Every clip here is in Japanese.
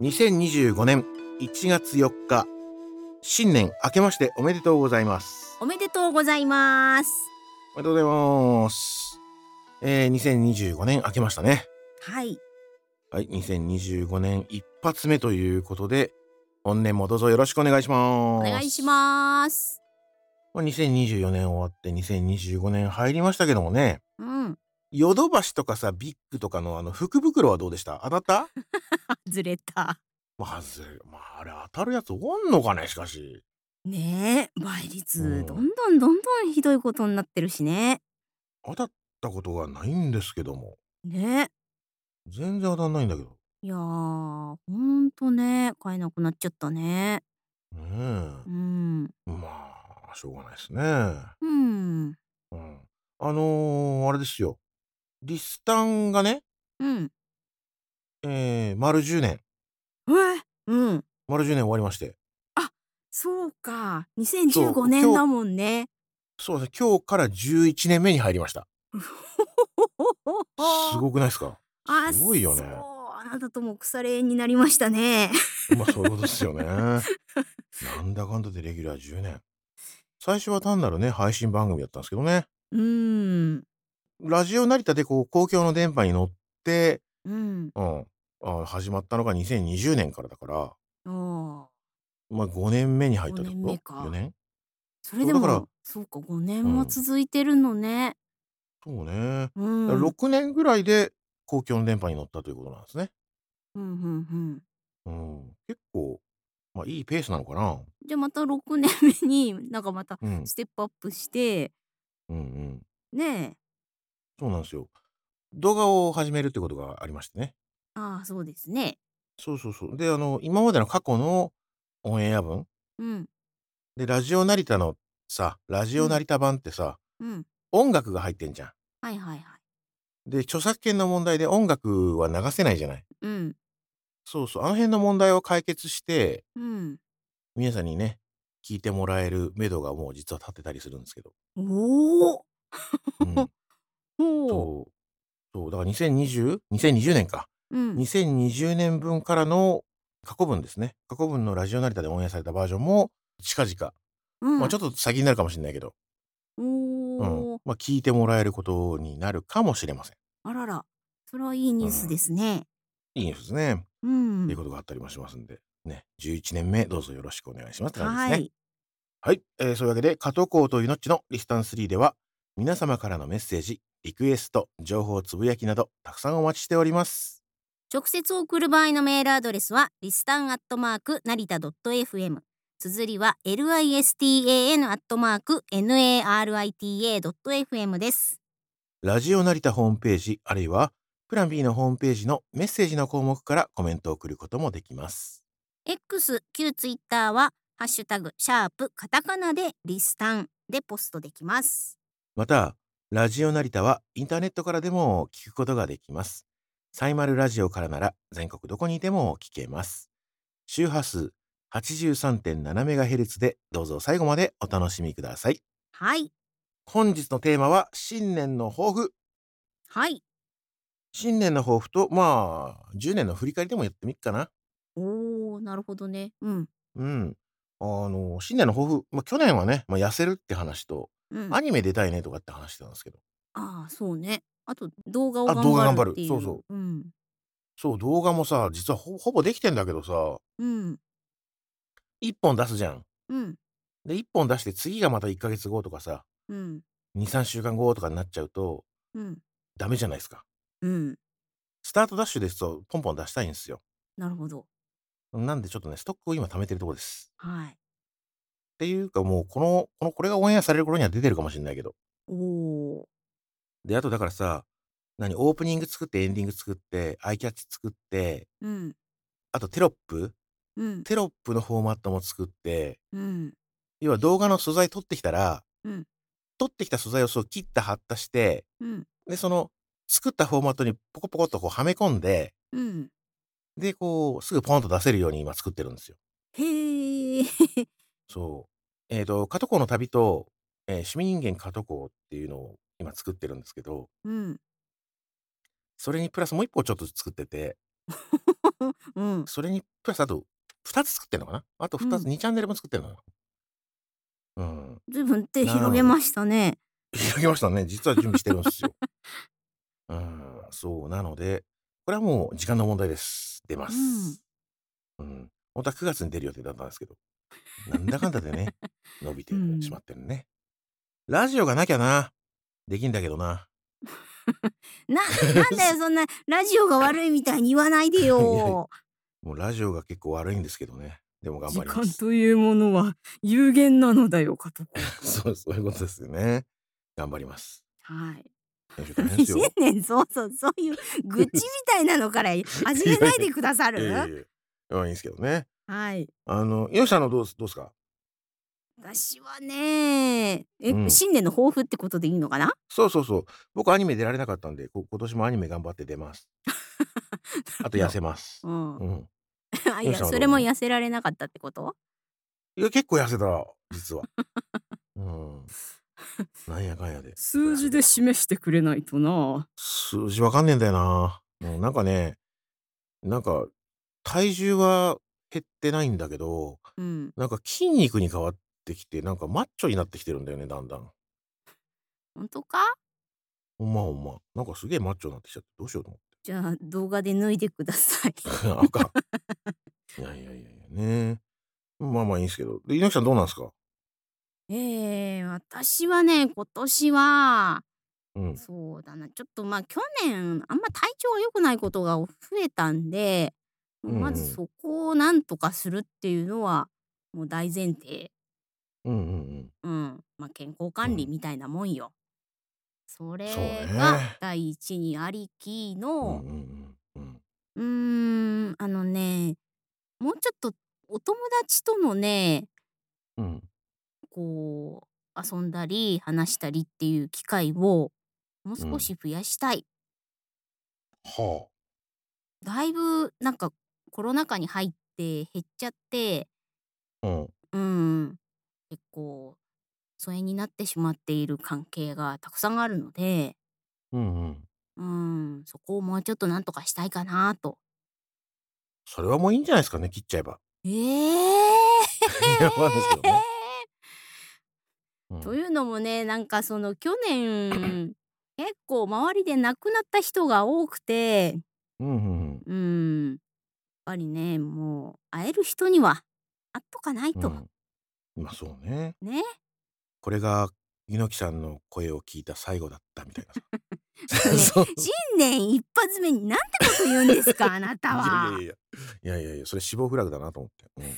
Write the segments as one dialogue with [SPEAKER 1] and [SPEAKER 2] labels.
[SPEAKER 1] 2025年1月4日、新年明けましておめでとうございます。
[SPEAKER 2] おめでとうございます。
[SPEAKER 1] おめでとうございます。2025年明けましたね。
[SPEAKER 2] はい。
[SPEAKER 1] はい、2025年一発目ということで、本年もどうぞよろしくお願いし
[SPEAKER 2] お願いし
[SPEAKER 1] ます。
[SPEAKER 2] ます。
[SPEAKER 1] 2024年終わって2025年入りましたけどもね、
[SPEAKER 2] うん。
[SPEAKER 1] ヨドバシとかさ、ビッグとかの福袋はどうでした？当たった？
[SPEAKER 2] ずれた。
[SPEAKER 1] あれ当たるやつおんのかね、しかし。
[SPEAKER 2] ねえ、倍
[SPEAKER 1] う
[SPEAKER 2] 率ど
[SPEAKER 1] ん。
[SPEAKER 2] んどんどんどんひどいことになってるしね。
[SPEAKER 1] 当たったことがないんですけども。
[SPEAKER 2] ね。
[SPEAKER 1] 全然当たんないんだけど。
[SPEAKER 2] いや、ほんとね、買えなくなっちゃったね。
[SPEAKER 1] ね
[SPEAKER 2] うん。
[SPEAKER 1] え。しょうがないですね。
[SPEAKER 2] うん。
[SPEAKER 1] うん。あれですよ。リスタンがね、
[SPEAKER 2] うん。
[SPEAKER 1] 丸10年。
[SPEAKER 2] え！うん。
[SPEAKER 1] 丸10年終わりまして。
[SPEAKER 2] あ、そうか。2015
[SPEAKER 1] そう、今日
[SPEAKER 2] 年だもんね。
[SPEAKER 1] そうですね、今日から11年目に入りました。すごくないすか？す
[SPEAKER 2] あ、
[SPEAKER 1] ごいよ
[SPEAKER 2] そう、
[SPEAKER 1] ね。
[SPEAKER 2] あなたとも腐れ縁になりましたね。
[SPEAKER 1] そういうことですよね。なんだかんだでレギュラー10年。最初は単なるね、配信番組だったんですけどね。
[SPEAKER 2] うーん。
[SPEAKER 1] ラジオ成田でこう公共の電波に乗って、
[SPEAKER 2] うん。
[SPEAKER 1] うん、始まったのが2020年からだから、
[SPEAKER 2] ああ。
[SPEAKER 1] 5年目に入ったって
[SPEAKER 2] 5年
[SPEAKER 1] こと？
[SPEAKER 2] 目か。
[SPEAKER 1] 4 年？
[SPEAKER 2] それ
[SPEAKER 1] そう、だから、
[SPEAKER 2] でも、そうか、5年も
[SPEAKER 1] うん、
[SPEAKER 2] 続いてるのね。
[SPEAKER 1] そうね。
[SPEAKER 2] うん。
[SPEAKER 1] 6年ぐらいで公共の電波に乗ったということなんですね。
[SPEAKER 2] ふんふんふん。
[SPEAKER 1] うん、結構、いいペースなのかな。
[SPEAKER 2] じゃ、また6年目に、なんかまた
[SPEAKER 1] うん、
[SPEAKER 2] ステップアップして、
[SPEAKER 1] うんうん。
[SPEAKER 2] ねえ。
[SPEAKER 1] そうなんですよ。動画を始めるってことがありましてね。
[SPEAKER 2] ああ、そうですね。
[SPEAKER 1] そうそうそう。で、今までの過去のオンエア分
[SPEAKER 2] うん、
[SPEAKER 1] で、ラジオ成田のさ、ラジ
[SPEAKER 2] うん、
[SPEAKER 1] オ成田版ってさ、
[SPEAKER 2] うん。
[SPEAKER 1] 音楽が入ってんじゃん。
[SPEAKER 2] はいはいはい。
[SPEAKER 1] で、著作権の問題で音楽は流せないじゃない。
[SPEAKER 2] うん、
[SPEAKER 1] そうそう、あの辺の問題を解決して、
[SPEAKER 2] うん。
[SPEAKER 1] 皆さんにね、聞いてもらえる目処がもう実は立ってたりするんですけど。
[SPEAKER 2] おお。
[SPEAKER 1] うん。
[SPEAKER 2] ほう。
[SPEAKER 1] そう、だから2020年か。
[SPEAKER 2] うん、
[SPEAKER 1] 2020年分からの過去分ですね。過去分のラジオ成田でオンエアされたバージョンも近々、
[SPEAKER 2] うん。
[SPEAKER 1] ちょっと先になるかもしれないけど、
[SPEAKER 2] お
[SPEAKER 1] うん、
[SPEAKER 2] お。
[SPEAKER 1] 聞いてもらえることになるかもしれません。
[SPEAKER 2] あらら、それはいいニュース
[SPEAKER 1] うん。
[SPEAKER 2] ですね。
[SPEAKER 1] いいニュースですね。っ
[SPEAKER 2] うん。
[SPEAKER 1] ていうことがあったりもしますんで、ね、11年目どうぞよろしくお願いしますって感じですね。
[SPEAKER 2] はい。
[SPEAKER 1] はい、そういうわけで、加藤浩というのっちのリスタン3では、皆様からのメッセージ、リクエスト、情報つぶやきなど、たくさんお待ちしております。
[SPEAKER 2] 直接送る場合のメールアドレスはリスタンアットマーク成田 .fm、 綴りは listan アットマーク narita.fm です。
[SPEAKER 1] ラジオ成田ホームページ、あるいは、プラン B のホームページのメッセージの項目からコメントを送ることもできます。
[SPEAKER 2] X、旧ツイッターはハッシュタグシャープカタカナでリスタンでポストできます。
[SPEAKER 1] また、ラジオ成田はインターネットからでも聞くことができます。サイマルラジオからなら全国どこにいても聞けます。周波数 83.7MHz でどうぞ最後までお楽しみください。
[SPEAKER 2] はい。
[SPEAKER 1] 本日のテーマは新年の抱負。
[SPEAKER 2] はい。
[SPEAKER 1] 新年の抱負と、10年の振り返りでもやってみっかな。
[SPEAKER 2] おー、なるほどね。うん。
[SPEAKER 1] うん。新年の抱負、去年はね、痩せるって話と、
[SPEAKER 2] うん。
[SPEAKER 1] アニメ出たいねとかって話してたんですけど。
[SPEAKER 2] ああ、そうね。あと動画を
[SPEAKER 1] あ、
[SPEAKER 2] 頑張るっ
[SPEAKER 1] 動画頑張る。
[SPEAKER 2] ていう。
[SPEAKER 1] そうそう。
[SPEAKER 2] うん。
[SPEAKER 1] そう、動画もさ、実はほぼできてんだけどさ、
[SPEAKER 2] うん。
[SPEAKER 1] 1本出すじゃん。
[SPEAKER 2] うん。
[SPEAKER 1] で、1本出して次がまた1ヶ月後とかさ、
[SPEAKER 2] うん。
[SPEAKER 1] 2、3週間後とかになっちゃうと、
[SPEAKER 2] うん。
[SPEAKER 1] ダメじゃないですか。
[SPEAKER 2] うん。
[SPEAKER 1] スタートダッシュですと、ポンポン出したいんですよ。
[SPEAKER 2] なるほど。
[SPEAKER 1] なんでちょっとね、ストックを今貯めてるとこです。
[SPEAKER 2] はい。
[SPEAKER 1] っていうかもう、これがオンエアされる頃には出てるかもしれないけど。
[SPEAKER 2] おお。
[SPEAKER 1] で、あとだからさ、オープニング作ってエンディング作って、アイキャッチ作って、
[SPEAKER 2] うん。
[SPEAKER 1] あとテロップ
[SPEAKER 2] うん。
[SPEAKER 1] テロップのフォーマットも作って、
[SPEAKER 2] うん。
[SPEAKER 1] 要は動画の素材取ってきたら、
[SPEAKER 2] うん。
[SPEAKER 1] 取ってきた素材をそう切った貼ったして、
[SPEAKER 2] うん。
[SPEAKER 1] で、その作ったフォーマットにポコポコっとこうはめ込んで、
[SPEAKER 2] うん。
[SPEAKER 1] で、こうすぐポンと出せるように今作ってるんですよ。
[SPEAKER 2] へえ。
[SPEAKER 1] そう。加藤港の旅と、趣味人間加藤港っていうのを今作ってるんですけど、
[SPEAKER 2] うん。
[SPEAKER 1] それにプラスもう一個ちょっと作ってて、
[SPEAKER 2] うん。
[SPEAKER 1] それにプラスあと2つ作ってんのかな。あと2つ、
[SPEAKER 2] うん。
[SPEAKER 1] 2チャンネルも作ってんのよ。うん。
[SPEAKER 2] ずいぶん手
[SPEAKER 1] なので
[SPEAKER 2] 広げましたね。
[SPEAKER 1] 広げましたね。実は準備してるんすよ。うん、そう、なので、これはもう時間の問題です。出ま
[SPEAKER 2] うん。
[SPEAKER 1] す。うん。ほんとは9月に出る予定だったんですけど、なんだかんだでね、伸びてし
[SPEAKER 2] うん。
[SPEAKER 1] まってるね。ラジオがなきゃな、できんだけどな。
[SPEAKER 2] なんだよ、そんなラジオが悪いみたいに言わないで
[SPEAKER 1] いやいや、
[SPEAKER 2] よ。
[SPEAKER 1] もうラジオが結構悪いんですけどね。でも頑
[SPEAKER 2] 時
[SPEAKER 1] 張ります。
[SPEAKER 2] 間というものは有限なのだよ、加藤君。
[SPEAKER 1] そういうことですよね。頑張ります。
[SPEAKER 2] はい。
[SPEAKER 1] 編集大変です
[SPEAKER 2] 新
[SPEAKER 1] よ。
[SPEAKER 2] 年早々そういう愚痴みたいなのから始めないでくださる？
[SPEAKER 1] いやいやいやいやいやいやいやいや。まあ、いいんすけどね。
[SPEAKER 2] はい。
[SPEAKER 1] 猪木さんのどうすか？
[SPEAKER 2] 私はね、
[SPEAKER 1] うん。
[SPEAKER 2] 新年の抱負ってことでいいのかな？
[SPEAKER 1] そう。僕アニメ出られなかったんで、今年もアニメ頑張って出ます。あと痩
[SPEAKER 2] なるほど。
[SPEAKER 1] せます。
[SPEAKER 2] うん。
[SPEAKER 1] うん。
[SPEAKER 2] あ、いや、
[SPEAKER 1] 猪木さんはどうなの？
[SPEAKER 2] それも痩せられなかったってこと？
[SPEAKER 1] いや、結構痩せた、実は。うん。なんやかんやで、結構
[SPEAKER 2] 数字で
[SPEAKER 1] 痩せてます。
[SPEAKER 2] 示してくれないとな。
[SPEAKER 1] 数字わかんねえんだよな。なんかね、なんか、体重は減ってないんだけど、
[SPEAKER 2] うん。
[SPEAKER 1] なんか筋肉に変わってきて、なんかマッチョになってきてるんだよね、だんだん。
[SPEAKER 2] ほんとか？
[SPEAKER 1] ほんま。なんかすげえマッチョになってきちゃって、どうしようと思って。
[SPEAKER 2] じゃあ、動画で脱いでください。
[SPEAKER 1] あかん。いや、ね。まあいいんすけど。で、猪木さんどうなんすか？
[SPEAKER 2] 私はね、今年は、
[SPEAKER 1] うん。
[SPEAKER 2] そうだな、ちょっと、去年あんま体調が良くないことが増えたんで、もうまず
[SPEAKER 1] うんうん。
[SPEAKER 2] そこをなんとかするっていうのは、もう大前提。
[SPEAKER 1] うん。
[SPEAKER 2] うん。健康管理
[SPEAKER 1] うん。
[SPEAKER 2] みたいなもんよ。そ
[SPEAKER 1] そう
[SPEAKER 2] れが
[SPEAKER 1] ね。
[SPEAKER 2] 第一にありきの、
[SPEAKER 1] うん。
[SPEAKER 2] もうちょっとお友達とのね、
[SPEAKER 1] うん。
[SPEAKER 2] こ遊んだり話したりっていう機会をもう
[SPEAKER 1] うん。
[SPEAKER 2] 少し増やしたい。
[SPEAKER 1] はあ。
[SPEAKER 2] だいぶコロナ禍に入って減っちゃって、
[SPEAKER 1] うん。
[SPEAKER 2] うん、結構疎遠になってしまっている関係がたくさんあるので、
[SPEAKER 1] うん。
[SPEAKER 2] そこをもうちょっとなんとかしたいかなと。
[SPEAKER 1] それはもういいんじゃないですかね、切っちゃえば。
[SPEAKER 2] ええ
[SPEAKER 1] いや、わかんないですけどね。うん。
[SPEAKER 2] というのもね、その去年、結構周りで亡くなった人が多くて、
[SPEAKER 1] うん。
[SPEAKER 2] やっぱりね、もう会える人には会っとかないと。
[SPEAKER 1] うん。そうね。
[SPEAKER 2] ね。
[SPEAKER 1] これが猪木さんの声を聞いた最後だったみたいなさ。
[SPEAKER 2] もうね、
[SPEAKER 1] そう。
[SPEAKER 2] 新年一発目になんてこと言うんですか、あなた
[SPEAKER 1] いやいやいや
[SPEAKER 2] は。
[SPEAKER 1] いや。それ死亡フラグだなと思って。うん。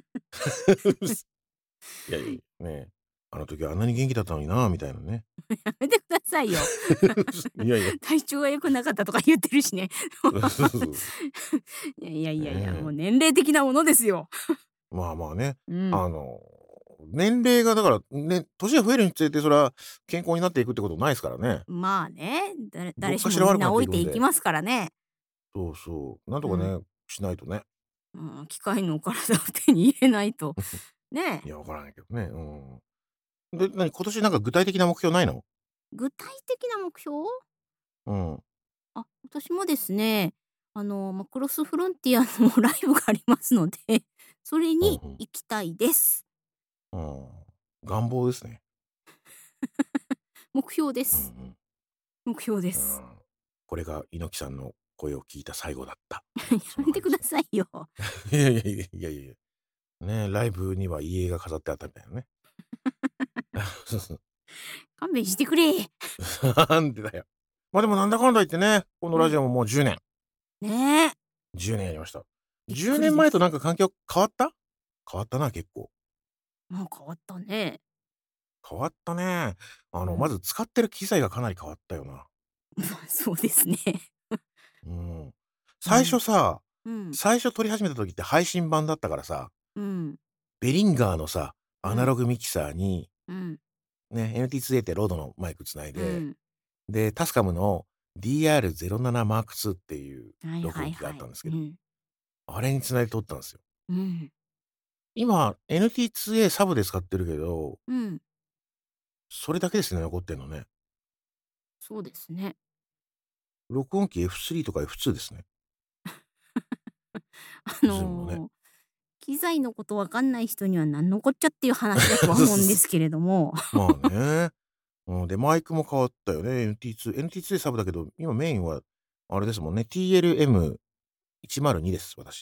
[SPEAKER 1] いや、ね、あの時はあんなに元気だったのになみたいなね。
[SPEAKER 2] やめてくださいよ。
[SPEAKER 1] いやいや。
[SPEAKER 2] 体調が良くなかったとか言ってるしね。
[SPEAKER 1] そう。
[SPEAKER 2] いや、もう
[SPEAKER 1] ねえ。
[SPEAKER 2] 年齢的なものですよ。
[SPEAKER 1] まあね。
[SPEAKER 2] うん。
[SPEAKER 1] あの、年齢がだから、ね、年が増えるにつれて、それは健康になっていくってことないですからね。
[SPEAKER 2] まあね、誰しも
[SPEAKER 1] どっかしら悪くな
[SPEAKER 2] みんな老い
[SPEAKER 1] っていくんで。
[SPEAKER 2] ていきますからね。
[SPEAKER 1] そう。なんと
[SPEAKER 2] うん。
[SPEAKER 1] かね、しないとね。
[SPEAKER 2] 機械の体を手に入れないと。ねえ。
[SPEAKER 1] いや、わからないけどね。うん。で、今年なんか具体的な目標ないの？
[SPEAKER 2] 具体的な目標？
[SPEAKER 1] うん。
[SPEAKER 2] 今年もですね、クロスフロンティアのライブがありますので、それに
[SPEAKER 1] うん。
[SPEAKER 2] 行きたいです。
[SPEAKER 1] うん。願望ですね。
[SPEAKER 2] 目標です。
[SPEAKER 1] うん。
[SPEAKER 2] 目標です。
[SPEAKER 1] うん。これが猪木さんの声を聞いた最後だった。
[SPEAKER 2] や
[SPEAKER 1] そんな
[SPEAKER 2] めてくだ
[SPEAKER 1] 感じですね。
[SPEAKER 2] さいよ。
[SPEAKER 1] いや。ね、ライブには遺影が飾ってあったみたいなね。そう。
[SPEAKER 2] 勘弁してくれ。
[SPEAKER 1] なんでだよ。でもなんだかんだ言ってね、この
[SPEAKER 2] うん。
[SPEAKER 1] ラジオももう10年。
[SPEAKER 2] ねえ。
[SPEAKER 1] 10年やりました。
[SPEAKER 2] びっ
[SPEAKER 1] 10年前と
[SPEAKER 2] くりです。
[SPEAKER 1] なんか環境変わった？変わったな、結構。
[SPEAKER 2] 変わったね。
[SPEAKER 1] 変わったね。ま
[SPEAKER 2] うん。
[SPEAKER 1] ず使ってる機材がかなり変わったよな。
[SPEAKER 2] そうですね。
[SPEAKER 1] うん。最初
[SPEAKER 2] うん。
[SPEAKER 1] さ、
[SPEAKER 2] うん。
[SPEAKER 1] 最初撮り始めた時って配信版だったからさ、
[SPEAKER 2] うん。
[SPEAKER 1] ベリンガーのさ、アナ
[SPEAKER 2] うん。
[SPEAKER 1] ログミキサーに、
[SPEAKER 2] うん。
[SPEAKER 1] ね、NT2A ってロードのマイクつないで、
[SPEAKER 2] うん。
[SPEAKER 1] で、タスカムの DR07M2 っていう
[SPEAKER 2] はい
[SPEAKER 1] 録音機があ
[SPEAKER 2] はいはい。
[SPEAKER 1] ったんですけど、
[SPEAKER 2] うん。
[SPEAKER 1] あれに繋いで撮ったんですよ。
[SPEAKER 2] うん。
[SPEAKER 1] 今、NT2A サブで使ってるけど、
[SPEAKER 2] うん。
[SPEAKER 1] それだけですね、残ってんのね。
[SPEAKER 2] そうですね。
[SPEAKER 1] 録音機 F3 とか F2 ですね。
[SPEAKER 2] あ
[SPEAKER 1] ズームのね。
[SPEAKER 2] の、機材のことわかんない人にはなんのこっちゃっていう話だとは思うんですけれども。
[SPEAKER 1] まあね。うん、で、マイクも変わったよね。NT2。NT2 でサブだけど、今メインはあれですもんね。TLM102 です、私。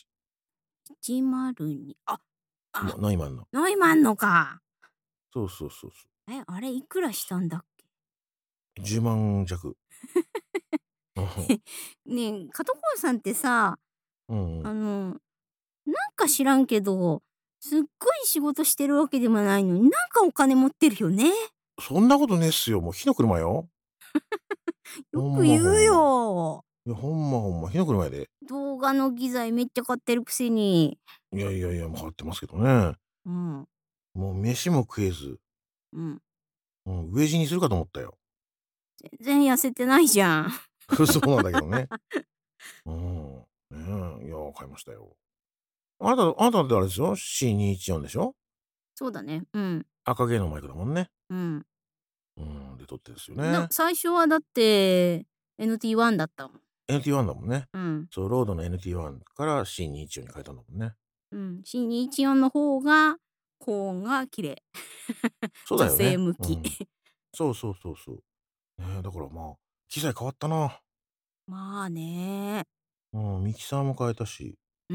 [SPEAKER 2] 102、
[SPEAKER 1] ノイマンの。
[SPEAKER 2] ノイマンのか。
[SPEAKER 1] そうそうそうそ
[SPEAKER 2] あれいくらしたんだっけ？
[SPEAKER 1] う。10万弱。うん。
[SPEAKER 2] ねえ、片方さんってさ、
[SPEAKER 1] うんうん。
[SPEAKER 2] あの、なんか知らんけど、すっごい仕事してるわけでもないのに、なんかお金持ってるよね。
[SPEAKER 1] そんなことねえっすよ。もう火の車よ。
[SPEAKER 2] よ
[SPEAKER 1] ほんま
[SPEAKER 2] く言う
[SPEAKER 1] ほんま。
[SPEAKER 2] よ。
[SPEAKER 1] いや、ほんまほんま、火の車やで。
[SPEAKER 2] 動画の機材めっちゃ買ってるくせに。
[SPEAKER 1] いやいやいや、もう変わってますけどね。
[SPEAKER 2] うん、
[SPEAKER 1] もう飯も食えず、
[SPEAKER 2] うん。
[SPEAKER 1] うん、飢え死にするかと思ったよ。
[SPEAKER 2] 全然痩せてないじゃん。
[SPEAKER 1] そうなんだけどね。うん。ねえ、いや、買いましたよ。あなたってあれですよ、C214 でしょ？
[SPEAKER 2] そうだね。うん、
[SPEAKER 1] 赤毛のマイクだもんね。
[SPEAKER 2] うん。
[SPEAKER 1] うん、で、撮ってですよね。
[SPEAKER 2] 最初はだって、NT1 だったもん。
[SPEAKER 1] NT1 だもんね。
[SPEAKER 2] うん、
[SPEAKER 1] そう、ロードの NT1 から C214 に変えたんだもんね。
[SPEAKER 2] うん。C214 の方が、高音が綺麗。女
[SPEAKER 1] そうだよね。
[SPEAKER 2] 性向き。
[SPEAKER 1] うん。そうそうそうそう。ねえ、だからまあ、機材変わったな。
[SPEAKER 2] まあね。
[SPEAKER 1] うん、ミキサーも変えたし、
[SPEAKER 2] うん。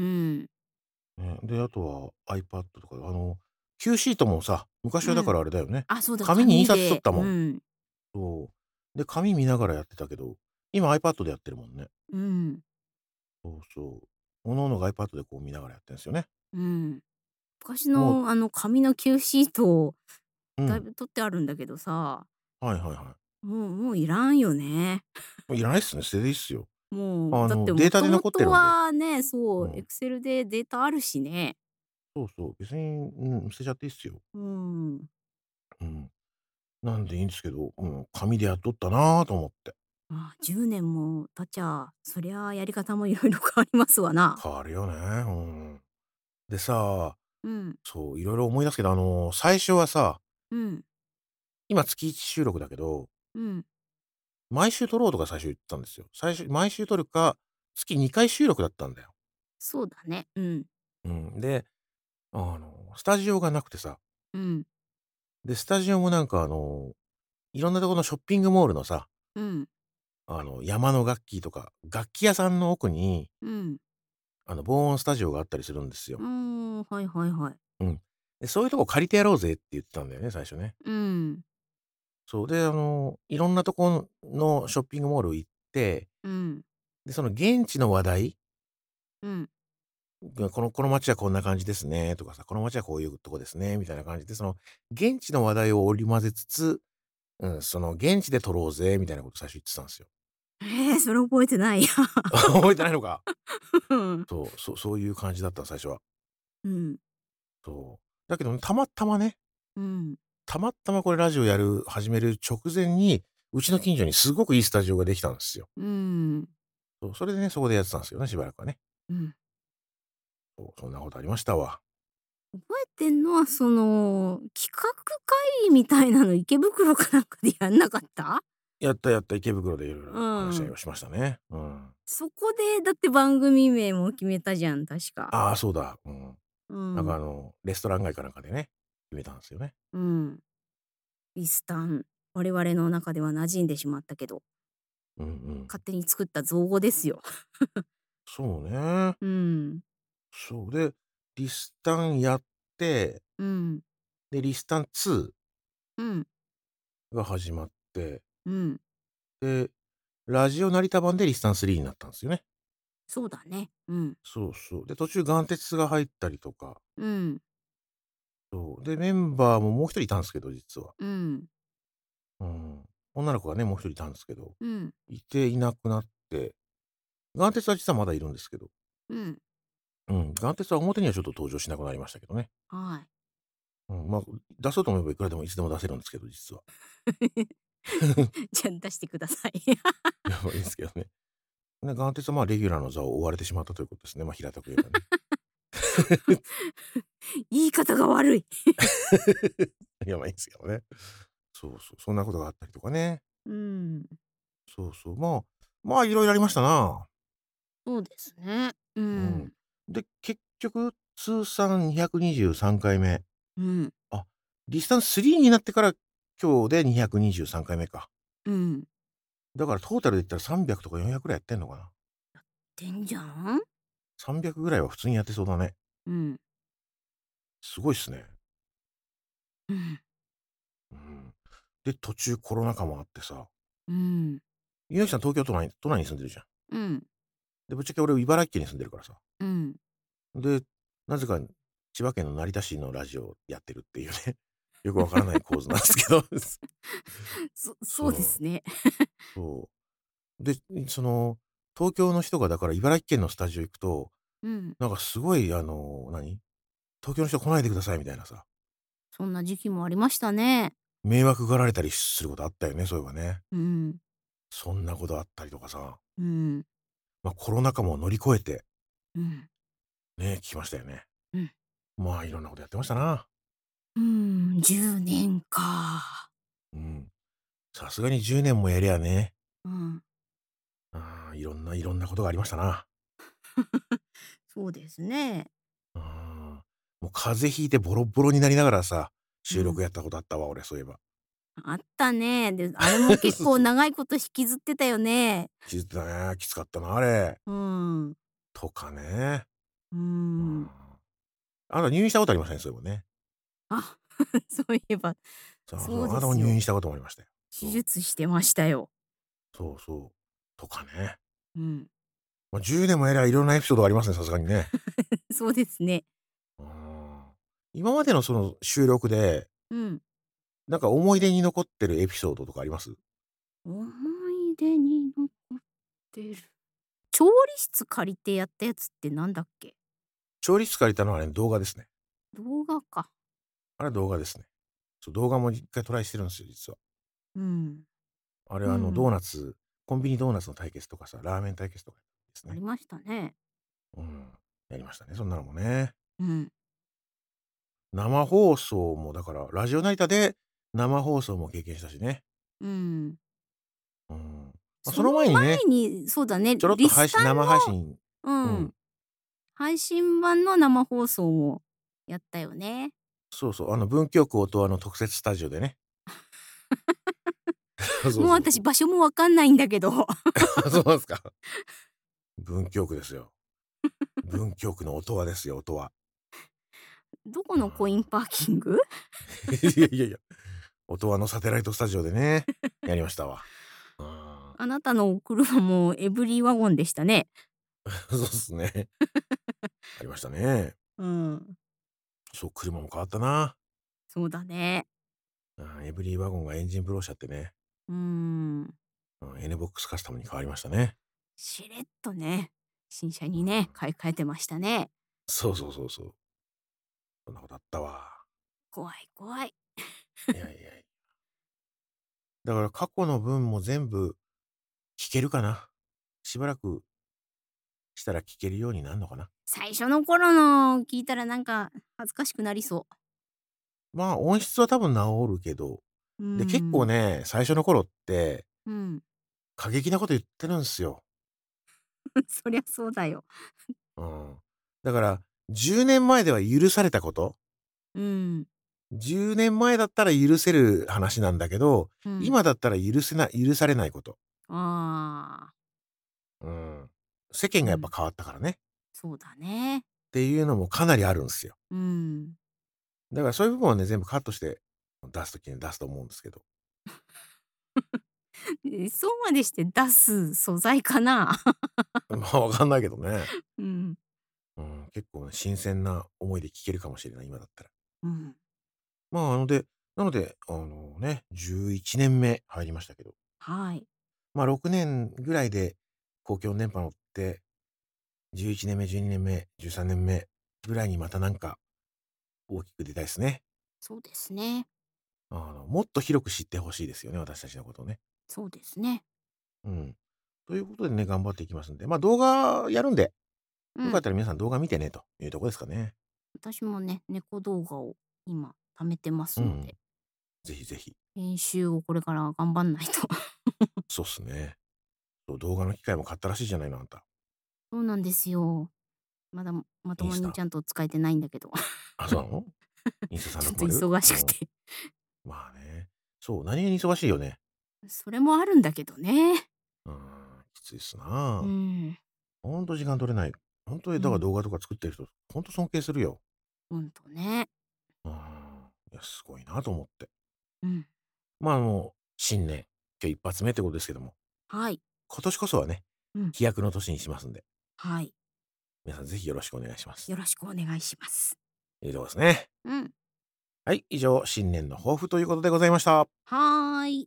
[SPEAKER 1] ね、で、あとは iPad とか、Q シートもさ、昔はだか
[SPEAKER 2] うん。
[SPEAKER 1] らあれだよね。
[SPEAKER 2] あ、そうだ、
[SPEAKER 1] 紙に印刷しとっ
[SPEAKER 2] 紙で。
[SPEAKER 1] たもん。
[SPEAKER 2] うん。
[SPEAKER 1] そう。で、紙見ながらやってたけど、今 iPad でやってるもんね。
[SPEAKER 2] うん。
[SPEAKER 1] そうそう。各々が iPad でこう見ながらやってんすよね。
[SPEAKER 2] うん。昔
[SPEAKER 1] もう
[SPEAKER 2] の紙の Q シート、だい
[SPEAKER 1] うん。
[SPEAKER 2] ぶ取ってあるんだけどさ、
[SPEAKER 1] はいはいはい。
[SPEAKER 2] もういらんよね。
[SPEAKER 1] もういらないっすね、捨てでいいっすよ。
[SPEAKER 2] だって
[SPEAKER 1] データで
[SPEAKER 2] もともと
[SPEAKER 1] 残ってるんで。
[SPEAKER 2] はね、そう、
[SPEAKER 1] うん。
[SPEAKER 2] Excel でデータあるしね。
[SPEAKER 1] そうそう、別に、うん、捨てちゃっていいっすよ。
[SPEAKER 2] うん。
[SPEAKER 1] うん。なんでいいんですけど、うん、紙でやっとったなと思って。
[SPEAKER 2] 10年も経っちゃ、そりゃやり方もいろいろ変わりますわな。
[SPEAKER 1] 変わるよね、うん。でさ、
[SPEAKER 2] うん、
[SPEAKER 1] そう、いろいろ思い出すけど、最初はさ、
[SPEAKER 2] うん、
[SPEAKER 1] 今月1収録だけど、
[SPEAKER 2] うん。
[SPEAKER 1] 毎週撮ろうとか最初言ってたんですよ。毎週撮るか、月2回収録だったんだよ。
[SPEAKER 2] そうだね。うん、
[SPEAKER 1] うん。で、スタジオがなくてさ、
[SPEAKER 2] うん、
[SPEAKER 1] で、スタジオもなんかいろんなところのショッピングモールのさ、
[SPEAKER 2] うん、
[SPEAKER 1] 山の楽器とか、楽器屋さんの奥に、
[SPEAKER 2] うん。
[SPEAKER 1] 防音スタジオがあったりするんですよ。
[SPEAKER 2] はいはいはい。
[SPEAKER 1] うん。で、そういうとこ借りてやろうぜって言ってたんだよね、最初ね。
[SPEAKER 2] うん、
[SPEAKER 1] そう。で、いろんなとこのショッピングモール行って、
[SPEAKER 2] うん、
[SPEAKER 1] で、その現地の話題
[SPEAKER 2] うん、
[SPEAKER 1] この街はこんな感じですねとかさ、この街はこういうとこですねみたいな感じで、その現地の話題を織り交ぜつつ、うん、その現地で撮ろうぜみたいなこと最初言ってたんですよ。
[SPEAKER 2] それ覚えてないや。
[SPEAKER 1] 覚えてないのか。
[SPEAKER 2] うん、
[SPEAKER 1] そういう感じだった最初は。
[SPEAKER 2] うん、
[SPEAKER 1] そう。だけどね、たまたまね、
[SPEAKER 2] うん、
[SPEAKER 1] たまたまこれラジオ始める直前に、うちの近所にすごくいいスタジオができたんですよ。
[SPEAKER 2] うん、
[SPEAKER 1] そう、それでね、そこでやってたんですよね、しばらくはね。
[SPEAKER 2] うん。
[SPEAKER 1] そんなことありましたわ。
[SPEAKER 2] 覚えてんのは、企画会議みたいなの池袋かなんかでやんなかった？
[SPEAKER 1] やったやった、池袋でいろい
[SPEAKER 2] う
[SPEAKER 1] ろ話し合い
[SPEAKER 2] ん。
[SPEAKER 1] をしましたね。うん。
[SPEAKER 2] そこでだって番組名も決めたじゃん、確か。
[SPEAKER 1] ああ、そうだ。うん。
[SPEAKER 2] う
[SPEAKER 1] なんか
[SPEAKER 2] ん。
[SPEAKER 1] レストラン街かなんかでね、決めたんですよね。
[SPEAKER 2] うん。イスタン、我々の中では馴染んでしまったけど、
[SPEAKER 1] うんうん。
[SPEAKER 2] 勝手に作った造語ですよ。
[SPEAKER 1] そうね。
[SPEAKER 2] うん。
[SPEAKER 1] そう。で、リスタンやって、
[SPEAKER 2] うん。
[SPEAKER 1] で、リスタン2
[SPEAKER 2] うん。
[SPEAKER 1] が始まって、
[SPEAKER 2] うん。
[SPEAKER 1] で、ラジオ成田版でリスタン3になったんですよね。
[SPEAKER 2] そうだね。うん。
[SPEAKER 1] そうそう。で、途中眼鉄が入ったりとか、
[SPEAKER 2] うん。
[SPEAKER 1] そう。で、メンバーももう一人いたんですけど、実は。
[SPEAKER 2] うん。
[SPEAKER 1] うん。女の子がね、もう一人いたんですけど、
[SPEAKER 2] うん。
[SPEAKER 1] いなくなって、眼鉄は実はまだいるんですけど、
[SPEAKER 2] うん。
[SPEAKER 1] うん、眼鉄は表にはちょっと登場しなくなりましたけどね。
[SPEAKER 2] はい。
[SPEAKER 1] うん、まあ、出そうと思えばいくらでもいつでも出せるんですけど、実は。
[SPEAKER 2] じゃあ出してください。
[SPEAKER 1] いや、まあ、いいんですけどね。ね、眼鉄は、まあ、レギュラーの座を追われてしまったということですね。まあ、平たく言えばね。
[SPEAKER 2] 言い方が悪い。
[SPEAKER 1] いや、まあ、いいんですけどね。そうそう、そんなことがあったりとかね。
[SPEAKER 2] うん。
[SPEAKER 1] そうそう、まあ、いろいろありましたな。
[SPEAKER 2] そうですね。う
[SPEAKER 1] うん。
[SPEAKER 2] ん。
[SPEAKER 1] で、結局通算223回目。
[SPEAKER 2] うん。
[SPEAKER 1] あ、リスタン3になってから今日で223回目か。
[SPEAKER 2] うん。
[SPEAKER 1] だからトータルで言ったら300とか400ぐらいやってんのかな。
[SPEAKER 2] てんじゃん。
[SPEAKER 1] 300ぐらいは普通にやってそうだね。
[SPEAKER 2] うん。
[SPEAKER 1] すごいっすね。
[SPEAKER 2] うん。
[SPEAKER 1] うん。で、途中コロナ禍もあってさ、
[SPEAKER 2] うん。
[SPEAKER 1] 猪木さん東京都内に住んでるじゃん。
[SPEAKER 2] うん。
[SPEAKER 1] で、ぶっちゃけ俺茨城県に住んでるからさ。
[SPEAKER 2] うん。
[SPEAKER 1] で、なぜか千葉県の成田市のラジオやってるっていうね、よくわからない構図なんですけど。
[SPEAKER 2] そうで
[SPEAKER 1] そう、
[SPEAKER 2] すね。
[SPEAKER 1] そう。で、東京の人がだから茨城県のスタジオ行くと、
[SPEAKER 2] うん。
[SPEAKER 1] なんかすごい東京の人来ないでくださいみたいなさ、
[SPEAKER 2] そんな時期もありましたね。
[SPEAKER 1] 迷惑がられたりすることあったよね、そういえばね。
[SPEAKER 2] うん。
[SPEAKER 1] そんなことあったりとかさ、
[SPEAKER 2] うん。
[SPEAKER 1] コロナ禍も乗り越えて、
[SPEAKER 2] うん。
[SPEAKER 1] ね、来ましたよね。
[SPEAKER 2] うん。
[SPEAKER 1] まあ、いろんなことやってましたな。
[SPEAKER 2] 10年か。
[SPEAKER 1] うん。さすがに10年もやりゃね、
[SPEAKER 2] うん。
[SPEAKER 1] いろんなことがありましたな。
[SPEAKER 2] そうですね。
[SPEAKER 1] うん。もう風邪ひいてボロボロになりながらさ、
[SPEAKER 2] うん。
[SPEAKER 1] 収録やったことあったわ、俺、そういえば。
[SPEAKER 2] あったね。で、あれも結構
[SPEAKER 1] そうそう。
[SPEAKER 2] 長いこと引きずってたよね。
[SPEAKER 1] 気づいてたね。きつかったな、あれ。
[SPEAKER 2] うん。
[SPEAKER 1] とかね。
[SPEAKER 2] う
[SPEAKER 1] うん。
[SPEAKER 2] ん。
[SPEAKER 1] あなた入院したことありましたね、そういえばね。
[SPEAKER 2] あ、そういえば、そう
[SPEAKER 1] そうそう。あなたも
[SPEAKER 2] ですよ。
[SPEAKER 1] 入院したこともありましたよ。
[SPEAKER 2] 手
[SPEAKER 1] そう。
[SPEAKER 2] 術してましたよ。
[SPEAKER 1] そうそう。とかね。
[SPEAKER 2] うん。
[SPEAKER 1] 10年もやりゃいろんなエピソードがありますね、さすがにね。
[SPEAKER 2] そうですね。
[SPEAKER 1] うん。今までのその収録で、
[SPEAKER 2] うん。
[SPEAKER 1] なんか思い出に残ってるエピソードとかあります？
[SPEAKER 2] 思い出に残ってる。調理室借りてやったやつってなんだっけ？
[SPEAKER 1] 調理室借りたのはね、動画ですね。
[SPEAKER 2] 動画か。
[SPEAKER 1] あれは動画ですね。そう、動画も一回トライしてるんですよ、実は。
[SPEAKER 2] うん。
[SPEAKER 1] あれはド
[SPEAKER 2] うん。
[SPEAKER 1] ーナツ、コンビニドーナツの対決とかさ、ラーメン対決とかですね。
[SPEAKER 2] ありましたね。
[SPEAKER 1] うん。やりましたね、そんなのもね。
[SPEAKER 2] うん。
[SPEAKER 1] 生放送もだから、ラジオ成田で生放送も経験したしね。
[SPEAKER 2] うん。
[SPEAKER 1] うん。そ
[SPEAKER 2] その
[SPEAKER 1] の前にね、
[SPEAKER 2] 前に、そうだね、
[SPEAKER 1] ちょろっと生配信、う
[SPEAKER 2] の、
[SPEAKER 1] ん。
[SPEAKER 2] 配信版の生放送もやったよね。
[SPEAKER 1] そうそう、文京区音羽の特設スタジオでね。そう
[SPEAKER 2] もう
[SPEAKER 1] そうそう。
[SPEAKER 2] 私場所もわかんないんだけど。
[SPEAKER 1] そうなんすか。文京区ですよ。文京区の音羽ですよ、音羽。
[SPEAKER 2] どこ
[SPEAKER 1] うん。
[SPEAKER 2] のコインパーキング？
[SPEAKER 1] いやいやいや、音羽のサテライトスタジオでね、やりましたわ。うん。
[SPEAKER 2] あなたのお車もエブリィワゴンでしたね。
[SPEAKER 1] そうっすね。ありましたね。
[SPEAKER 2] うん。
[SPEAKER 1] そう、車も変わったな。
[SPEAKER 2] そうだね。
[SPEAKER 1] エブリィワゴンがエンジンブローしちゃってね、
[SPEAKER 2] うーん。
[SPEAKER 1] N ボックスカスタムに変わりましたね。
[SPEAKER 2] しれっとね、新車
[SPEAKER 1] うん。
[SPEAKER 2] にね、買い替えてましたね。
[SPEAKER 1] そうそうそうそう。そんなことあったわ。
[SPEAKER 2] 怖い怖い。
[SPEAKER 1] いやいやいや。だから過去の分も全部聞けるかな。しばらくしたら聞けるようになるのかな。
[SPEAKER 2] 最初の頃の聞いたらなんか恥ずかしくなりそ
[SPEAKER 1] 音質は多分治るけど、
[SPEAKER 2] う。うー
[SPEAKER 1] で、結構
[SPEAKER 2] ん。
[SPEAKER 1] ね、最初の頃って
[SPEAKER 2] うん。
[SPEAKER 1] 過激なこと言ってるんすよ。
[SPEAKER 2] そりゃそうだよ。
[SPEAKER 1] うん。だから10年前では許されたこと、
[SPEAKER 2] うん。
[SPEAKER 1] 10年前だったら許せる話なんだけど、
[SPEAKER 2] うん。
[SPEAKER 1] 今だったら許されないこと。
[SPEAKER 2] ああ。
[SPEAKER 1] うん。世間がやっぱ
[SPEAKER 2] うん。
[SPEAKER 1] 変わったからね。っ
[SPEAKER 2] そうだね。
[SPEAKER 1] ていうのもかなりあるんすよ。
[SPEAKER 2] うん。
[SPEAKER 1] だからそういう部分はね、全部カットして出す時に出すと思うんですけど。
[SPEAKER 2] そうまでして出す素材かな？
[SPEAKER 1] わかんないけどね。
[SPEAKER 2] うん。
[SPEAKER 1] うん、結構ね、新鮮な思いで聞けるかもしれない、今だったら。
[SPEAKER 2] うん。
[SPEAKER 1] なので、11年目入りましたけど、
[SPEAKER 2] はい。
[SPEAKER 1] 6年ぐらいで公共の電波乗って、11年目、12年目、13年目ぐらいにまたなんか大きく出たいですね。
[SPEAKER 2] そうですね。
[SPEAKER 1] もっと広く知ってほしいですよね、私たちのことをね。
[SPEAKER 2] そうですね。
[SPEAKER 1] うん。ということでね、頑張っていきますんで、動画やるんで、
[SPEAKER 2] うん。
[SPEAKER 1] よかったら皆さん動画見てね、というとこですかね。
[SPEAKER 2] 私もね、猫動画を今貯めてま
[SPEAKER 1] うん。
[SPEAKER 2] すので、
[SPEAKER 1] ぜひぜひ。
[SPEAKER 2] 編集をこれから頑張んないと。
[SPEAKER 1] そうっすね。そう、動画の機械も買ったらしいじゃないの、あんた。
[SPEAKER 2] そうなんですよ。 まだまと
[SPEAKER 1] インスタ。
[SPEAKER 2] もにちゃんと使えてないんだけど。
[SPEAKER 1] あ、そうなの？インスタ
[SPEAKER 2] ちょっと
[SPEAKER 1] 360？
[SPEAKER 2] 忙しくて。
[SPEAKER 1] まあね。そう、何気に忙しいよね。
[SPEAKER 2] それもあるんだけどね。
[SPEAKER 1] きついっすな。
[SPEAKER 2] ん。
[SPEAKER 1] ほんと時間取れない。ほんとにだから動画とか作ってる人、ほんと尊敬するよ。
[SPEAKER 2] ほんとね。
[SPEAKER 1] いや、すごいなと思って。
[SPEAKER 2] うん。
[SPEAKER 1] 新年、今日一発目ってことですけども、
[SPEAKER 2] はい。
[SPEAKER 1] 今年こそはね、
[SPEAKER 2] うん。
[SPEAKER 1] 飛躍の年にしますんで、
[SPEAKER 2] はい。
[SPEAKER 1] 皆さんぜひよろしくお願いします。
[SPEAKER 2] よろしくお願いします。
[SPEAKER 1] いいとこですね。
[SPEAKER 2] うん。
[SPEAKER 1] はい、以上、新年の抱負ということでございました。
[SPEAKER 2] はーい。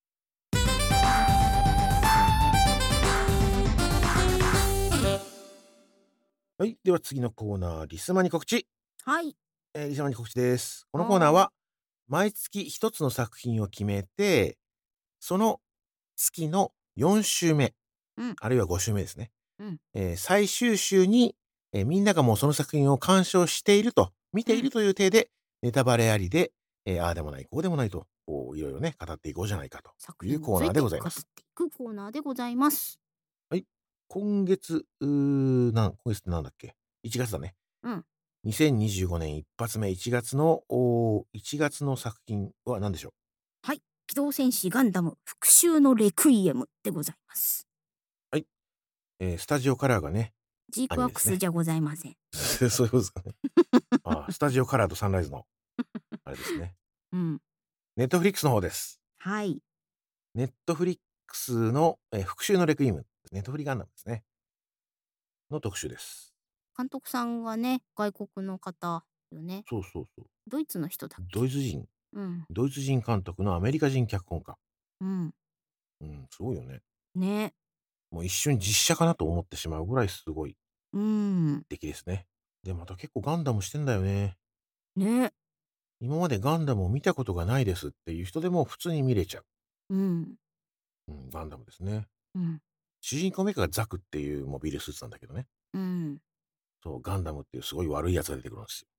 [SPEAKER 1] はい、では次のコーナー、リスマに告知。
[SPEAKER 2] はい。
[SPEAKER 1] リスマに告知です。このコーナー
[SPEAKER 2] はーい。
[SPEAKER 1] は、毎月一つの作品を決めて、その月の4週目、
[SPEAKER 2] うん。
[SPEAKER 1] あるいは5週目ですね。
[SPEAKER 2] うん。
[SPEAKER 1] 最終週に、みんながもうその作品を鑑賞していると、見ているという体で、ネタバレありで、ああでもない、こうでもないと、こういろいろね、語っていこうじゃないかと
[SPEAKER 2] 作
[SPEAKER 1] いうコーナーで
[SPEAKER 2] 品について
[SPEAKER 1] ございます。
[SPEAKER 2] 語っていくコーナーでございます。
[SPEAKER 1] はい。今月ってなんだっけ？ 1 月だね。
[SPEAKER 2] うん。
[SPEAKER 1] 2025年一発目1月の作品は何でしょう？
[SPEAKER 2] はい。機動戦士ガンダム復讐のレクイエムでございます。
[SPEAKER 1] はい。スタジオカラーがね、
[SPEAKER 2] ジークワッ
[SPEAKER 1] アニメですね。
[SPEAKER 2] クスじゃございません。
[SPEAKER 1] そういうことですかね。スタジオカラーとサンライズの、あれですね。
[SPEAKER 2] うん。
[SPEAKER 1] ネットフリックスの方です。
[SPEAKER 2] はい。
[SPEAKER 1] ネットフリックスの、復讐のレクイエム、ネットフリガンダムですね。の特集です。
[SPEAKER 2] 監督さんがね、外国の方よね。
[SPEAKER 1] そうそうそう。
[SPEAKER 2] ドイツの人だっけ？
[SPEAKER 1] ドイツ人。
[SPEAKER 2] うん。
[SPEAKER 1] ドイツ人監督のアメリカ人脚本家。
[SPEAKER 2] うん。
[SPEAKER 1] すごいよね。
[SPEAKER 2] ね。
[SPEAKER 1] もう一瞬実写かなと思ってしまうぐらいすごい
[SPEAKER 2] うん。
[SPEAKER 1] 出来ですね。で、また結構ガンダムしてんだよね。
[SPEAKER 2] ね。
[SPEAKER 1] 今までガンダムを見たことがないですっていう人でも普通に見れちゃう。
[SPEAKER 2] うん。
[SPEAKER 1] ガンダムですね。
[SPEAKER 2] うん。
[SPEAKER 1] 主人公メカがザクっていうモビルスーツなんだけどね。
[SPEAKER 2] うん。
[SPEAKER 1] そう、ガンダムっていうすごい悪いやつが出てくるんですよ。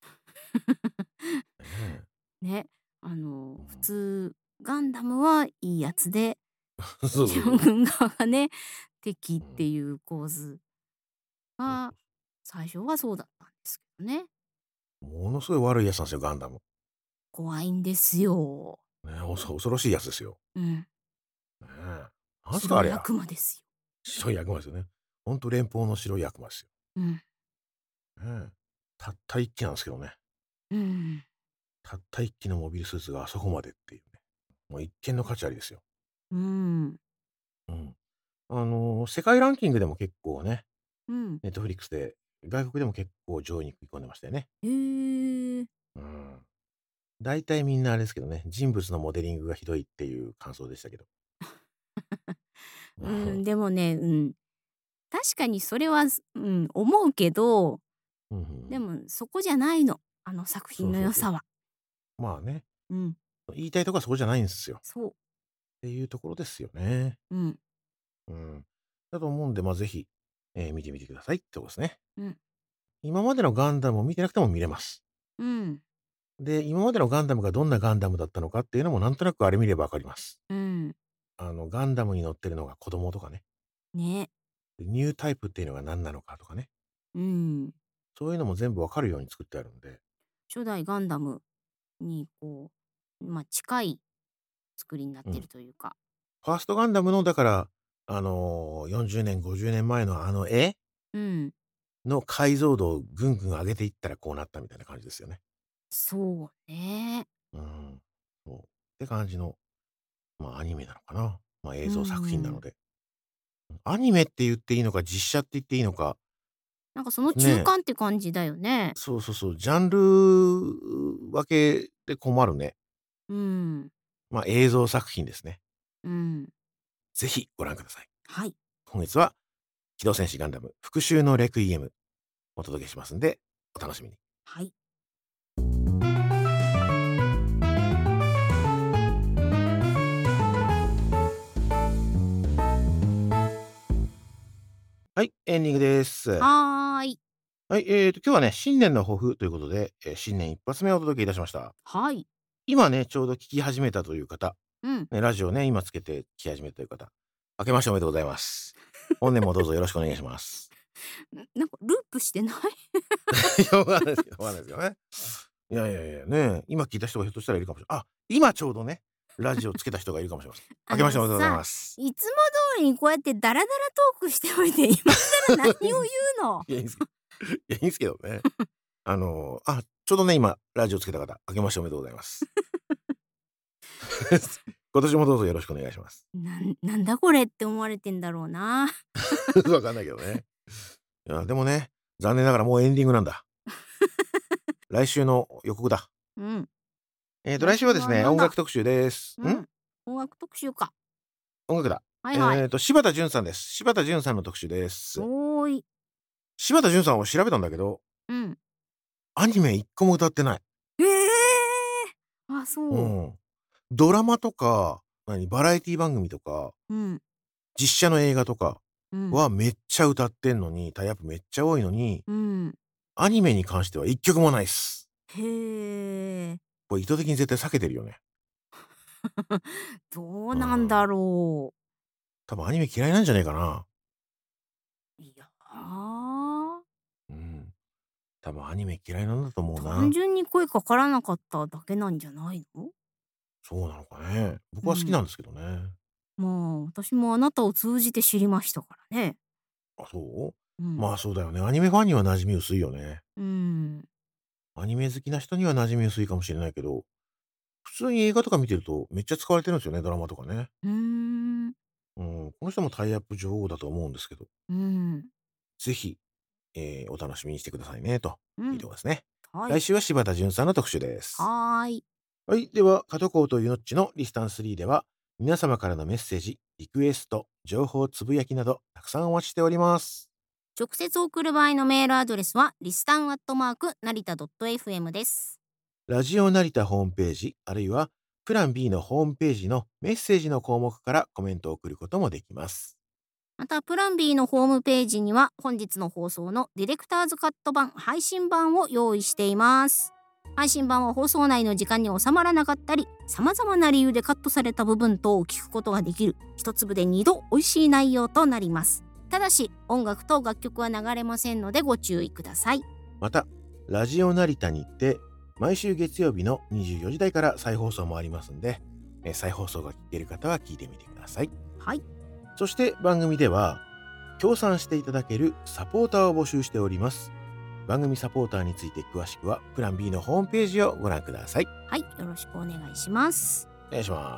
[SPEAKER 1] ね
[SPEAKER 2] ね。
[SPEAKER 1] え。
[SPEAKER 2] 普通、ガンダムはいいやつで、
[SPEAKER 1] そうそうそう。
[SPEAKER 2] 将軍側がね、敵っ
[SPEAKER 1] うん。
[SPEAKER 2] ていう構図が、
[SPEAKER 1] そうそう
[SPEAKER 2] 最初はそうだったんですけどね。
[SPEAKER 1] ものすごい悪いやつなんですよ、ガンダム。
[SPEAKER 2] 怖いんですよ。
[SPEAKER 1] ね、恐ろしいやつですよ。
[SPEAKER 2] うん。
[SPEAKER 1] ねえ。なんすかありゃ。
[SPEAKER 2] 白い悪魔ですよ。
[SPEAKER 1] 白い悪魔ですよね。ほんと連邦の白い悪魔ですよ。
[SPEAKER 2] うん。
[SPEAKER 1] ねえ。たった一機なんですけどね。
[SPEAKER 2] うん。
[SPEAKER 1] たった一機のモビルスーツがあそこまでっていうね。もう一見の価値ありですよ。
[SPEAKER 2] うん。
[SPEAKER 1] うん。世界ランキングでも結構ね、
[SPEAKER 2] うん。
[SPEAKER 1] ネットフリックスで、外国でも結構上位に食い込んでましたよね。
[SPEAKER 2] へえ。
[SPEAKER 1] うん。大体みんなあれですけどね、人物のモデリングがひどいっていう感想でしたけど。
[SPEAKER 2] うん、でもね、うん。確かにそれは、思うけど、
[SPEAKER 1] うんうんうん。
[SPEAKER 2] でもそこじゃないの、あの作品
[SPEAKER 1] そうそうそう。
[SPEAKER 2] の良さは。
[SPEAKER 1] まあね、
[SPEAKER 2] うん。
[SPEAKER 1] 言いたいとこはそこじゃないんですよ。
[SPEAKER 2] そう。
[SPEAKER 1] っていうところですよね。
[SPEAKER 2] うん。
[SPEAKER 1] うん。だと思うんで、ぜひ、見てみてくださいってことですね。
[SPEAKER 2] うん。
[SPEAKER 1] 今までのガンダムを見てなくても見れます。
[SPEAKER 2] うん。
[SPEAKER 1] で、今までのガンダムがどんなガンダムだったのかっていうのもなんとなくあれ見ればわかります。
[SPEAKER 2] うん。
[SPEAKER 1] ガンダムに乗ってるのが子供とかね。
[SPEAKER 2] ね。
[SPEAKER 1] でニュータイプっていうのが何なのかとかね。
[SPEAKER 2] うん。
[SPEAKER 1] そういうのも全部わかるように作ってあるんで。
[SPEAKER 2] 初代ガンダムに近い作りになって
[SPEAKER 1] うん。
[SPEAKER 2] るというか。
[SPEAKER 1] ファーストガンダムの、だから、40年、50年前のあの絵
[SPEAKER 2] うん。
[SPEAKER 1] の解像度をぐんぐん上げていったらこうなったみたいな感じですよね。
[SPEAKER 2] そうね。
[SPEAKER 1] うん。そう。って感じの、アニメなのかな。映
[SPEAKER 2] う
[SPEAKER 1] 像作品なの
[SPEAKER 2] ん。
[SPEAKER 1] で。アニメって言っていいのか、実写って言っていいのか、
[SPEAKER 2] なんかその中
[SPEAKER 1] ねえ。
[SPEAKER 2] 間って感じだよね。
[SPEAKER 1] そうそうそう、ジャンル分けで困るね。
[SPEAKER 2] うん。
[SPEAKER 1] 映像作品ですね。
[SPEAKER 2] うん。
[SPEAKER 1] ぜひご覧ください。
[SPEAKER 2] はい。
[SPEAKER 1] 今月は、機動戦士ガンダム復讐のレクイエムお届けしますんで、お楽しみに。
[SPEAKER 2] はい。
[SPEAKER 1] はい、エンディングです。
[SPEAKER 2] はーい。
[SPEAKER 1] はい、今日はね、新年の抱負ということで、新年一発目をお届けいたしました。
[SPEAKER 2] はい。
[SPEAKER 1] 今ね、ちょうど聞き始めたという方、
[SPEAKER 2] うん。
[SPEAKER 1] ね、ラジオね、今つけて聞き始めたという方、明けましておめでとうございます。本年もどうぞよろしくお願いします。
[SPEAKER 2] なんかループしてない？
[SPEAKER 1] いや、わかんないですけど、わかんないですけどね。いやいやいや、ね、今聞いた人がひょっとしたらいるかもしれない。あ、今ちょうどね、ラジオつけた人がいるかもしれません。明けましておめでとうござい
[SPEAKER 2] さ、
[SPEAKER 1] ます。
[SPEAKER 2] いつも通りにこうやってダラダラトークしておいて、今更何を言うの？
[SPEAKER 1] いや、いいんすけどいや、いいんすけどね。ちょうどね、今ラジオつけた方、明けましておめでとうございます。今年もどうぞよろしくお願いします。
[SPEAKER 2] なんだこれって思われてんだろうな。
[SPEAKER 1] わかんないけどね。いや、でもね、残念ながらもうエンディングなんだ。来週の予告だ。
[SPEAKER 2] うん。
[SPEAKER 1] 来週はですね、
[SPEAKER 2] なんだ。
[SPEAKER 1] 音楽特集です。
[SPEAKER 2] 音楽特集か。
[SPEAKER 1] 音楽だ。
[SPEAKER 2] はいはい。
[SPEAKER 1] 柴田純さんです。柴田純さんの特集です。
[SPEAKER 2] おーい。
[SPEAKER 1] 柴田純さんを調べたんだけど、
[SPEAKER 2] うん。
[SPEAKER 1] アニメ一個も歌ってない。
[SPEAKER 2] あ、そう。
[SPEAKER 1] うん。ドラマとか、バラエティ番組とか、
[SPEAKER 2] うん。
[SPEAKER 1] 実写の映画とか
[SPEAKER 2] うん。
[SPEAKER 1] はめっちゃ歌ってんのに、タイアップめっちゃ多いのに、
[SPEAKER 2] うん。
[SPEAKER 1] アニメに関しては一曲もないっす。
[SPEAKER 2] へえ。
[SPEAKER 1] これ意図的に絶対避けてるよね。
[SPEAKER 2] どう
[SPEAKER 1] うん。
[SPEAKER 2] なんだろう。
[SPEAKER 1] 多分アニメ嫌いなんじゃねえかな。
[SPEAKER 2] いやー、
[SPEAKER 1] うん。多分アニメ嫌いなんだと思う
[SPEAKER 2] 単
[SPEAKER 1] な。
[SPEAKER 2] 純に声かからなかっただけなんじゃないの？
[SPEAKER 1] そうなのかね。僕
[SPEAKER 2] うん。
[SPEAKER 1] は好きなんですけどね。
[SPEAKER 2] まあ、私もあなたを通じて知りましたからね。
[SPEAKER 1] あ、そう？
[SPEAKER 2] うん。
[SPEAKER 1] まあそうだよね。アニメファンには馴染み薄いよね。
[SPEAKER 2] うん。
[SPEAKER 1] アニメ好きな人には馴染み薄いかもしれないけど、普通に映画とか見てるとめっちゃ使われてるんですよね、ドラマとかね。
[SPEAKER 2] うーん。
[SPEAKER 1] うん、この人もタイアップ女王だと思うんですけど、
[SPEAKER 2] うん。
[SPEAKER 1] ぜひ、お楽しみにしてくださいねという
[SPEAKER 2] うん。
[SPEAKER 1] ところですね。
[SPEAKER 2] はい。
[SPEAKER 1] 来週は柴田純さんの特集です。
[SPEAKER 2] はーい。
[SPEAKER 1] はい。では、加藤コとゆのっちのリスタン3では、皆様からのメッセージ、リクエスト、情報つぶやきなど、たくさんお待ちしております。
[SPEAKER 2] 直接送る場合のメールアドレスはリスタンアットマーク成田 .fm です。
[SPEAKER 1] ラジオ成田ホームページ、あるいは、プラン B のホームページのメッセージの項目からコメントを送ることもできます。
[SPEAKER 2] またプラン B のホームページには本日の放送のディレクターズカット版配信版を用意しています。配信版は放送内の時間に収まらなかったり、様々な理由でカットされた部分等を聞くことができる、一粒で二度美味しい内容となります。ただし音楽と楽曲は流れませんのでご注意ください。
[SPEAKER 1] また、ラジオ成田にて、毎週月曜日の24時台から再放送もありますんで、再放送が聞ける方は聞いてみてください。
[SPEAKER 2] はい。
[SPEAKER 1] そして番組では、協賛していただけるサポーターを募集しております。番組サポーターについて詳しくは、プラン B のホームページをご覧ください。
[SPEAKER 2] はい、よろしくお願いします。
[SPEAKER 1] お願いします。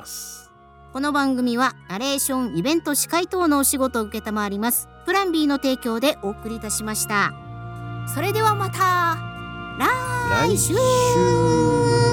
[SPEAKER 2] この番組はナレーション、イベント、司会等のお仕事を受けたまわりますプラン B の提供でお送りいたしました。それではまた来
[SPEAKER 1] 来
[SPEAKER 2] 週。
[SPEAKER 1] 週